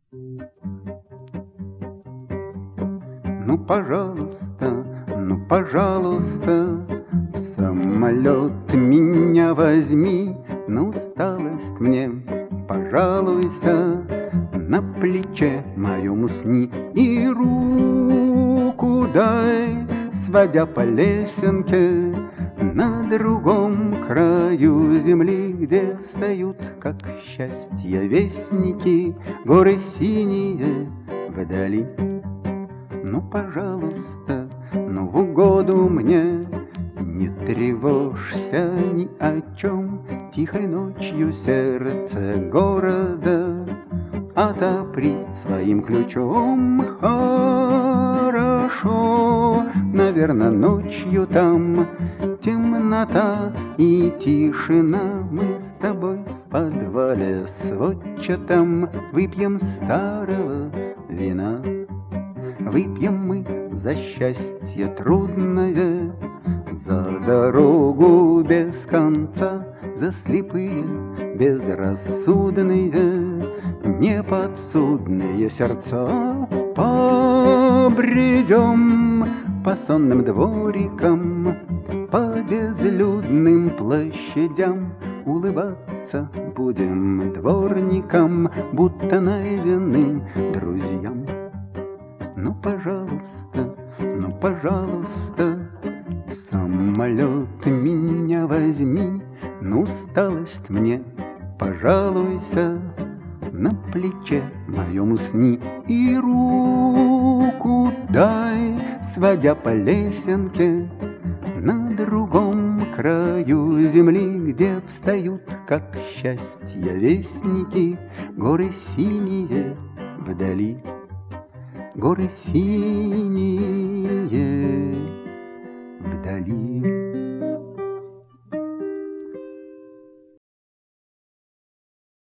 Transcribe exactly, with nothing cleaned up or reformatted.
Ну, пожалуйста, ну, пожалуйста, в самолет меня возьми, на усталость мне пожалуйся, на плече моем усни и руку дай, сводя по лесенке на другом краю земли, где встают, как счастье, вестники, горы синие вдали. Ну, пожалуйста, ну, в угоду мне, не тревожься ни о чем, тихой ночью сердце города отопри своим ключом. Хорошо, наверно, ночью там темнота и тишина. Мы с тобой в подвале сводчатом выпьем старого вина. Выпьем мы за счастье трудное, за дорогу без конца, за слепые, безрассудные, неподсудные сердца. Побредем по сонным дворикам, по безлюдным площадям, улыбаться будем дворникам, будто найденным друзьям. Ну, пожалуйста, ну, пожалуйста, в самолет меня возьми, на усталость мне пожалуйся, на плече моем усни и руку дай, сводя по лесенке на другом краю земли, где встают, как счастье, вестники, горы синие вдали. Горы синие вдали.